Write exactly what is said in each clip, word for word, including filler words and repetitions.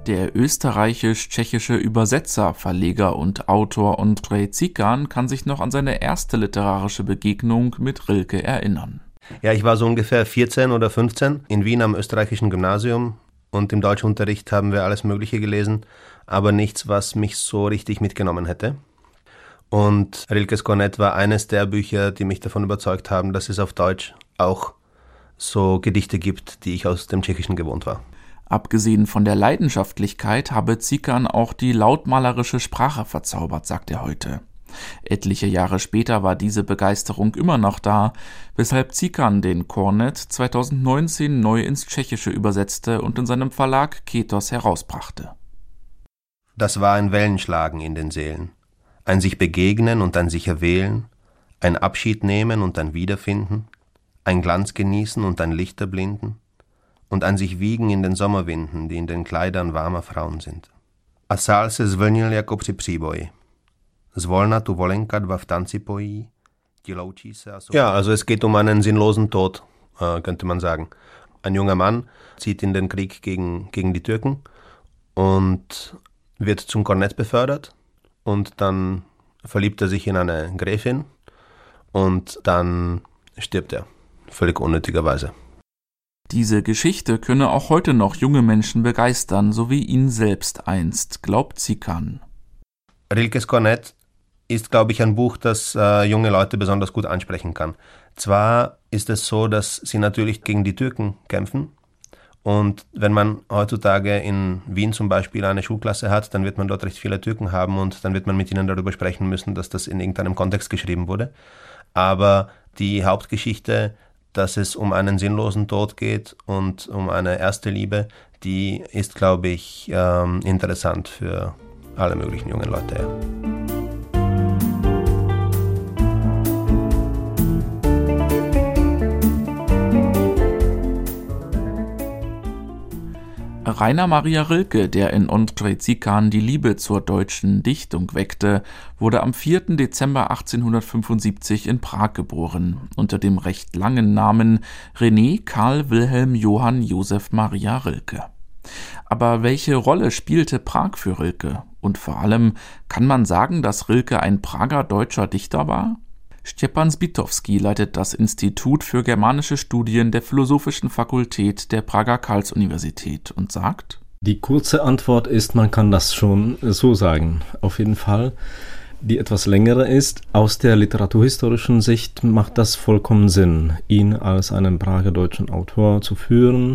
Der österreichisch-tschechische Übersetzer, Verleger und Autor Ondřej Cikan kann sich noch an seine erste literarische Begegnung mit Rilke erinnern. Ja, ich war so ungefähr vierzehn oder fünfzehn in Wien am österreichischen Gymnasium und im Deutschunterricht haben wir alles Mögliche gelesen, aber nichts, was mich so richtig mitgenommen hätte. Und Rilkes Kornett war eines der Bücher, die mich davon überzeugt haben, dass es auf Deutsch auch so Gedichte gibt, die ich aus dem Tschechischen gewohnt war. Abgesehen von der Leidenschaftlichkeit habe Cikan auch die lautmalerische Sprache verzaubert, sagt er heute. Etliche Jahre später war diese Begeisterung immer noch da, weshalb Cikan den Kornett zweitausendneunzehn neu ins Tschechische übersetzte und in seinem Verlag Ketos herausbrachte. Das war ein Wellenschlagen in den Seelen, ein sich begegnen und ein sich erwählen, ein Abschied nehmen und ein Wiederfinden, ein Glanz genießen und ein Licht erblinden, und ein sich wiegen in den Sommerwinden, die in den Kleidern warmer Frauen sind. A sál se zvlnil jako při příboji. Zvolna tu volenka dva v tanci pojí. Ja, also es geht um einen sinnlosen Tod, äh, könnte man sagen. Ein junger Mann zieht in den Krieg gegen, gegen die Türken und wird zum Kornett befördert und dann verliebt er sich in eine Gräfin und dann stirbt er, völlig unnötigerweise. Diese Geschichte könne auch heute noch junge Menschen begeistern, so wie ihn selbst einst, glaubt Cikan. Rilkes Kornett ist, glaube ich, ein Buch, das äh, junge Leute besonders gut ansprechen kann. Zwar ist es so, dass sie natürlich gegen die Türken kämpfen und wenn man heutzutage in Wien zum Beispiel eine Schulklasse hat, dann wird man dort recht viele Türken haben und dann wird man mit ihnen darüber sprechen müssen, dass das in irgendeinem Kontext geschrieben wurde. Aber die Hauptgeschichte, dass es um einen sinnlosen Tod geht und um eine erste Liebe, die ist, glaube ich, ähm, interessant für alle möglichen jungen Leute. Ja. Rainer Maria Rilke, der in Ondřej Cikan die Liebe zur deutschen Dichtung weckte, wurde am vierten Dezember achtzehnhundertfünfundsiebzig in Prag geboren, unter dem recht langen Namen René Karl Wilhelm Johann Joseph Maria Rilke. Aber welche Rolle spielte Prag für Rilke? Und vor allem, kann man sagen, dass Rilke ein Prager deutscher Dichter war? Szczepan Zbitowski leitet das Institut für germanische Studien der Philosophischen Fakultät der Prager Karls-Universität und sagt: Die kurze Antwort ist, man kann das schon so sagen, auf jeden Fall. Die etwas längere ist, aus der literaturhistorischen Sicht macht das vollkommen Sinn, ihn als einen Prager deutschen Autor zu führen,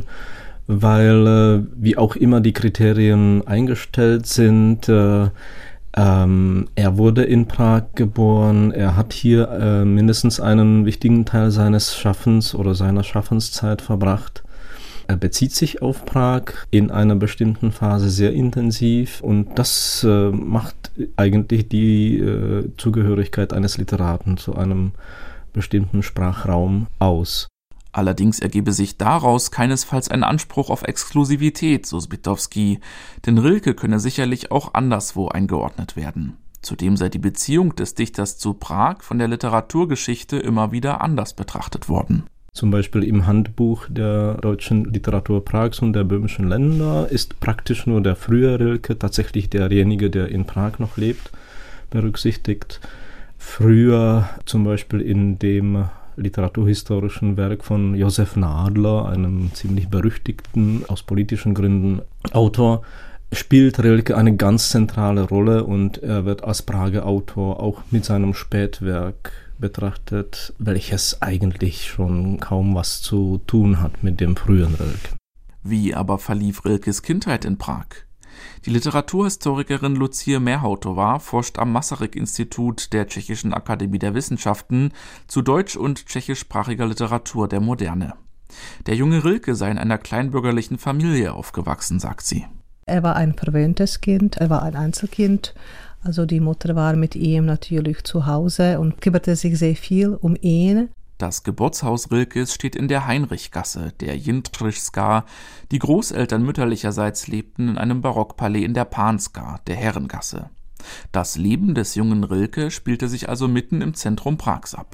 weil, wie auch immer die Kriterien eingestellt sind, äh, Ähm, er wurde in Prag geboren, er hat hier äh, mindestens einen wichtigen Teil seines Schaffens oder seiner Schaffenszeit verbracht. Er bezieht sich auf Prag in einer bestimmten Phase sehr intensiv und das äh, macht eigentlich die äh, Zugehörigkeit eines Literaten zu einem bestimmten Sprachraum aus. Allerdings ergebe sich daraus keinesfalls ein Anspruch auf Exklusivität, so Zbitowski, denn Rilke könne sicherlich auch anderswo eingeordnet werden. Zudem sei die Beziehung des Dichters zu Prag von der Literaturgeschichte immer wieder anders betrachtet worden. Zum Beispiel im Handbuch der deutschen Literatur Prags und der böhmischen Länder ist praktisch nur der frühe Rilke, tatsächlich derjenige, der in Prag noch lebt, berücksichtigt. Früher zum Beispiel in dem literaturhistorischen Werk von Josef Nadler, einem ziemlich berüchtigten, aus politischen Gründen Autor, spielt Rilke eine ganz zentrale Rolle und er wird als Prager Autor auch mit seinem Spätwerk betrachtet, welches eigentlich schon kaum was zu tun hat mit dem frühen Rilke. Wie aber verlief Rilkes Kindheit in Prag? Die Literaturhistorikerin Lucie Merhautová forscht am Masaryk-Institut der Tschechischen Akademie der Wissenschaften zu deutsch- und tschechischsprachiger Literatur der Moderne. Der junge Rilke sei in einer kleinbürgerlichen Familie aufgewachsen, sagt sie. Er war ein verwöhntes Kind, er war ein Einzelkind. Also die Mutter war mit ihm natürlich zu Hause und kümmerte sich sehr viel um ihn. Das Geburtshaus Rilkes steht in der Heinrichgasse, der Jindřichská. Die Großeltern mütterlicherseits lebten in einem Barockpalais in der Pánská, der Herrengasse. Das Leben des jungen Rilke spielte sich also mitten im Zentrum Prags ab.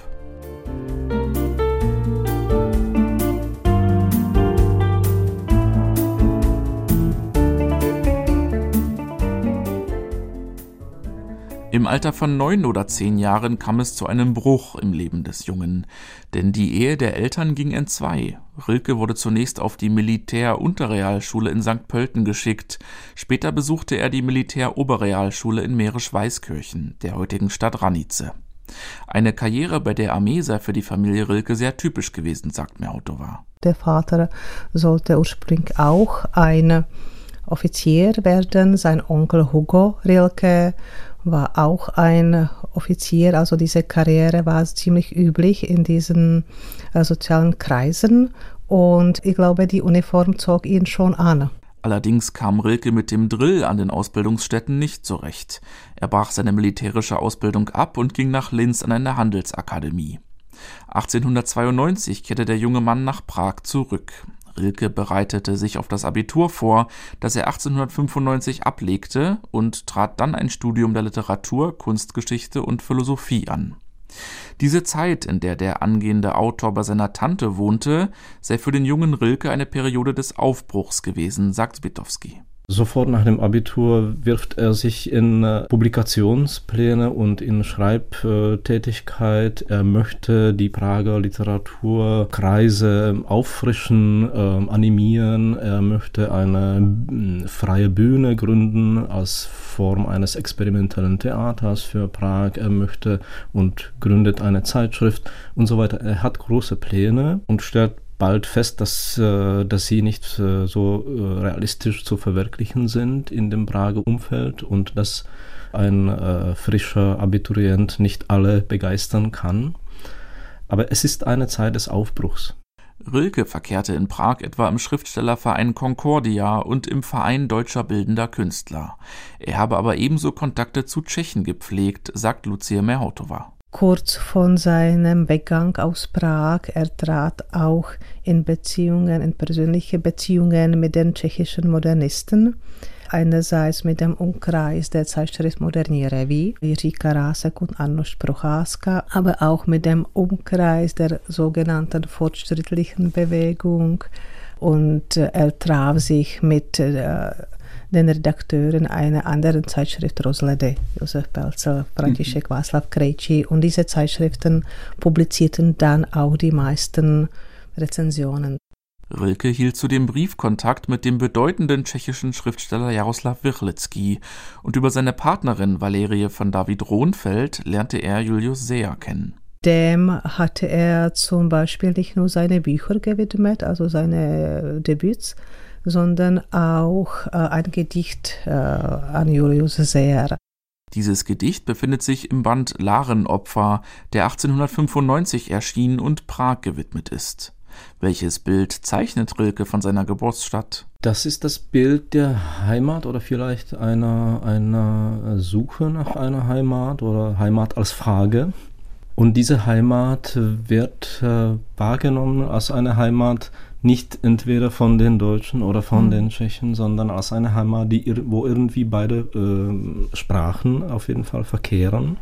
Im Alter von neun oder zehn Jahren kam es zu einem Bruch im Leben des Jungen, denn die Ehe der Eltern ging entzwei. Rilke wurde zunächst auf die Militär-Unterrealschule in Sankt Pölten geschickt, später besuchte er die Militär-Oberrealschule in Mährisch-Weißkirchen, der heutigen Stadt Ranice. Eine Karriere bei der Armee sei für die Familie Rilke sehr typisch gewesen, sagt Mehrhotowa. Der Vater sollte ursprünglich auch ein Offizier werden, sein Onkel Hugo Rilke war auch ein Offizier, also diese Karriere war ziemlich üblich in diesen äh, sozialen Kreisen und ich glaube, die Uniform zog ihn schon an. Allerdings kam Rilke mit dem Drill an den Ausbildungsstätten nicht zurecht. Er brach seine militärische Ausbildung ab und ging nach Linz an eine Handelsakademie. achtzehnhundertzweiundneunzig kehrte der junge Mann nach Prag zurück. Rilke bereitete sich auf das Abitur vor, das er achtzehnhundertfünfundneunzig ablegte und trat dann ein Studium der Literatur, Kunstgeschichte und Philosophie an. Diese Zeit, in der der angehende Autor bei seiner Tante wohnte, sei für den jungen Rilke eine Periode des Aufbruchs gewesen, sagt Zbytowski. Sofort nach dem Abitur wirft er sich in äh, Publikationspläne und in Schreibtätigkeit. Er möchte die Prager Literaturkreise auffrischen, äh, animieren. Er möchte eine äh, freie Bühne gründen als Form eines experimentellen Theaters für Prag. Er möchte und gründet eine Zeitschrift und so weiter. Er hat große Pläne und stellt bald fest, dass, äh, dass sie nicht äh, so äh, realistisch zu verwirklichen sind in dem Prager Umfeld und dass ein äh, frischer Abiturient nicht alle begeistern kann. Aber es ist eine Zeit des Aufbruchs. Rilke verkehrte in Prag etwa im Schriftstellerverein Concordia und im Verein Deutscher Bildender Künstler. Er habe aber ebenso Kontakte zu Tschechen gepflegt, sagt Lucia Mehrhotowa. Kurz vor seinem Weggang aus Prag, er trat auch in Beziehungen, in persönliche Beziehungen mit den tschechischen Modernisten. Einerseits mit dem Umkreis der Zeitschrift Moderní Revue, Jiří Karásek und Arnošt Procházka, aber auch mit dem Umkreis der sogenannten fortschrittlichen Bewegung. Und er traf sich mit äh, den Redakteuren einer anderen Zeitschrift Rozhledy, Josef Pelzel, František mhm. Václav Krejčí. Und diese Zeitschriften publizierten dann auch die meisten Rezensionen. Rilke hielt zudem Briefkontakt mit dem bedeutenden tschechischen Schriftsteller Jaroslav Vrchlický und über seine Partnerin Valerie von David-Rohnfeld lernte er Julius Zeyer kennen. Dem hatte er zum Beispiel nicht nur seine Bücher gewidmet, also seine Debüts, sondern auch äh, ein Gedicht äh, an Julius Zeyer. Dieses Gedicht befindet sich im Band Larenopfer, der achtzehnhundertfünfundneunzig erschien und Prag gewidmet ist. Welches Bild zeichnet Rilke von seiner Geburtsstadt? Das ist das Bild der Heimat oder vielleicht einer, einer Suche nach einer Heimat oder Heimat als Frage. Und diese Heimat wird äh, wahrgenommen als eine Heimat nicht entweder von den Deutschen oder von mhm. den Tschechen, sondern als eine Heimat, die, wo irgendwie beide äh, Sprachen auf jeden Fall verkehren.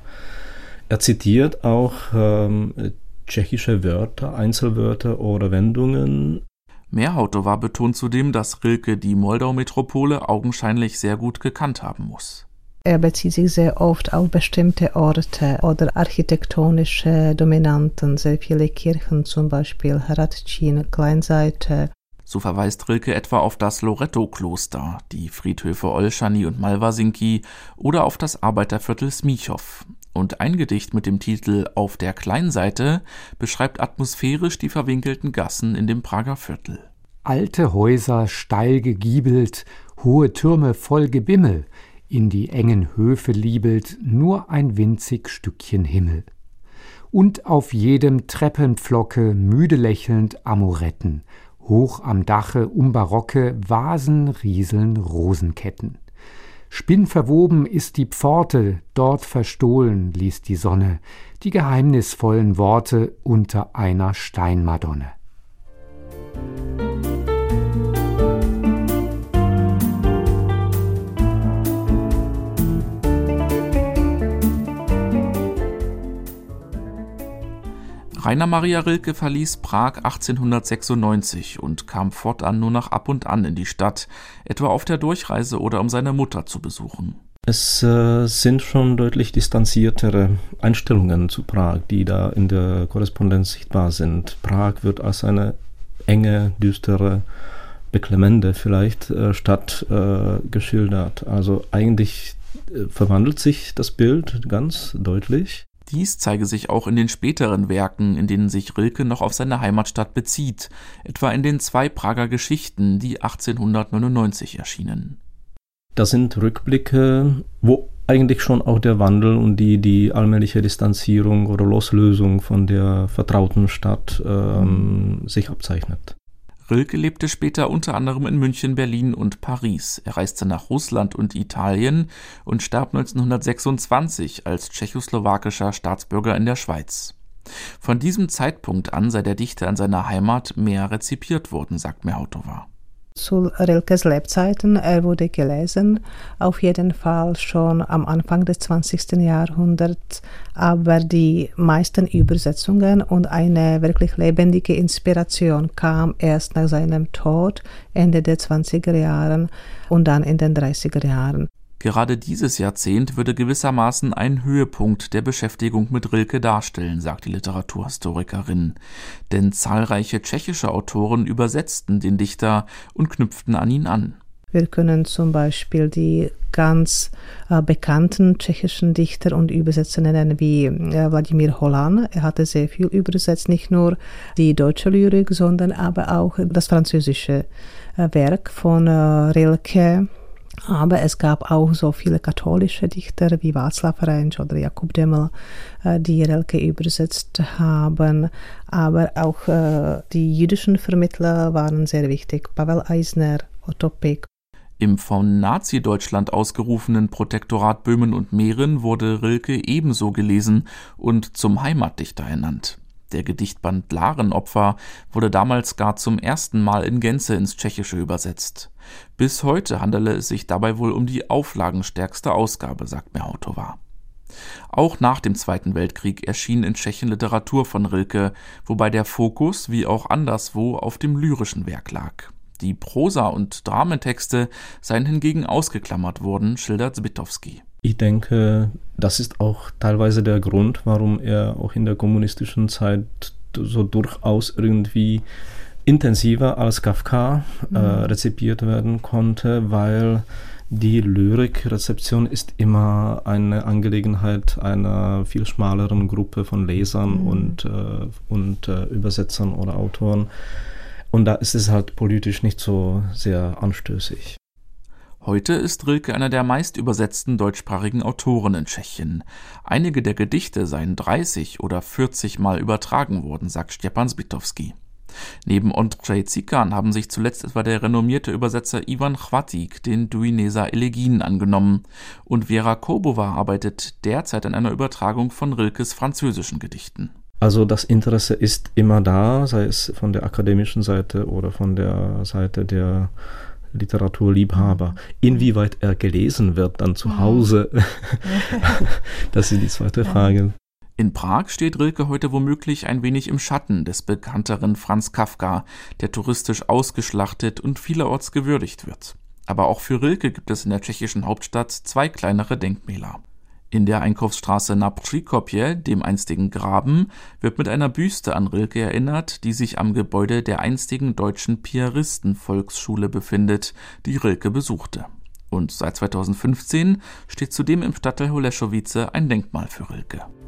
Er zitiert auch ähm, tschechische Wörter, Einzelwörter oder Wendungen. Mehrhotowa betont zudem, dass Rilke die Moldau-Metropole augenscheinlich sehr gut gekannt haben muss. Er bezieht sich sehr oft auf bestimmte Orte oder architektonische Dominanten, sehr viele Kirchen, zum Beispiel Hradčín, Kleinseite. So verweist Rilke etwa auf das Loretto-Kloster, die Friedhöfe Olszany und Malwasinki oder auf das Arbeiterviertel Smíchov. Und ein Gedicht mit dem Titel »Auf der Kleinseite« beschreibt atmosphärisch die verwinkelten Gassen in dem Prager Viertel. Alte Häuser steil gegiebelt, hohe Türme voll Gebimmel, in die engen Höfe liebelt nur ein winzig Stückchen Himmel. Und auf jedem Treppenpflocke müde lächelnd Amoretten, hoch am Dache um barocke Vasen rieseln Rosenketten. Spinnverwoben ist die Pforte, dort verstohlen ließ die Sonne die geheimnisvollen Worte unter einer Steinmadonne. Rainer Maria Rilke verließ Prag achtzehnhundertsechsundneunzig und kam fortan nur noch ab und an in die Stadt, etwa auf der Durchreise oder um seine Mutter zu besuchen. Es äh, sind schon deutlich distanziertere Einstellungen zu Prag, die da in der Korrespondenz sichtbar sind. Prag wird als eine enge, düstere, beklemmende vielleicht äh, Stadt äh, geschildert. Also eigentlich äh, verwandelt sich das Bild ganz deutlich. Dies zeige sich auch in den späteren Werken, in denen sich Rilke noch auf seine Heimatstadt bezieht, etwa in den zwei Prager Geschichten, die achtzehnhundertneunundneunzig erschienen. Das sind Rückblicke, wo eigentlich schon auch der Wandel und die, die allmähliche Distanzierung oder Loslösung von der vertrauten Stadt ähm, sich abzeichnet. Rilke lebte später unter anderem in München, Berlin und Paris. Er reiste nach Russland und Italien und starb neunzehnhundertsechsundzwanzig als tschechoslowakischer Staatsbürger in der Schweiz. Von diesem Zeitpunkt an sei der Dichter in seiner Heimat mehr rezipiert worden, sagt Mehautova. Zu Rilkes Lebzeiten, er wurde gelesen, auf jeden Fall schon am Anfang des zwanzigsten Jahrhunderts, aber die meisten Übersetzungen und eine wirklich lebendige Inspiration kam erst nach seinem Tod, Ende der zwanziger Jahre und dann in den dreißiger Jahren. Gerade dieses Jahrzehnt würde gewissermaßen einen Höhepunkt der Beschäftigung mit Rilke darstellen, sagt die Literaturhistorikerin. Denn zahlreiche tschechische Autoren übersetzten den Dichter und knüpften an ihn an. Wir können zum Beispiel die ganz äh, bekannten tschechischen Dichter und Übersetzer nennen wie äh, Vladimír Holan. Er hatte sehr viel übersetzt, nicht nur die deutsche Lyrik, sondern aber auch das französische äh, Werk von äh, Rilke. Aber es gab auch so viele katholische Dichter wie Václav Rensch oder Jakub Deml, die Rilke übersetzt haben. Aber auch die jüdischen Vermittler waren sehr wichtig. Pavel Eisner, Otto Pick. Im von Nazi-Deutschland ausgerufenen Protektorat Böhmen und Mähren wurde Rilke ebenso gelesen und zum Heimatdichter ernannt. Der Gedichtband Larenopfer wurde damals gar zum ersten Mal in Gänze ins Tschechische übersetzt. Bis heute handele es sich dabei wohl um die auflagenstärkste Ausgabe, sagt Mehautova. Auch nach dem Zweiten Weltkrieg erschien in Tschechien Literatur von Rilke, wobei der Fokus wie auch anderswo auf dem lyrischen Werk lag. Die Prosa- und Dramentexte seien hingegen ausgeklammert worden, schildert Zbytowski. Ich denke, das ist auch teilweise der Grund, warum er auch in der kommunistischen Zeit so durchaus irgendwie intensiver als Kafka mhm. äh, rezipiert werden konnte, weil die Lyrikrezeption ist immer eine Angelegenheit einer viel schmaleren Gruppe von Lesern mhm. und, äh, und äh, Übersetzern oder Autoren. Und da ist es halt politisch nicht so sehr anstößig. Heute ist Rilke einer der meist übersetzten deutschsprachigen Autoren in Tschechien. Einige der Gedichte seien dreißig oder vierzig Mal übertragen worden, sagt Stepan Zbytowski. Neben Ondřej Cikan haben sich zuletzt etwa der renommierte Übersetzer Ivan Chvatick den Duineser Elegien angenommen und Věra Koubová arbeitet derzeit an einer Übertragung von Rilkes französischen Gedichten. Also das Interesse ist immer da, sei es von der akademischen Seite oder von der Seite der Literaturliebhaber. Inwieweit er gelesen wird dann zu Hause, das ist die zweite Frage. In Prag steht Rilke heute womöglich ein wenig im Schatten des bekannteren Franz Kafka, der touristisch ausgeschlachtet und vielerorts gewürdigt wird. Aber auch für Rilke gibt es in der tschechischen Hauptstadt zwei kleinere Denkmäler. In der Einkaufsstraße Na Přikopje, dem einstigen Graben, wird mit einer Büste an Rilke erinnert, die sich am Gebäude der einstigen deutschen Piaristen-Volksschule befindet, die Rilke besuchte. Und seit zweitausendfünfzehn steht zudem im Stadtteil Holešovice ein Denkmal für Rilke.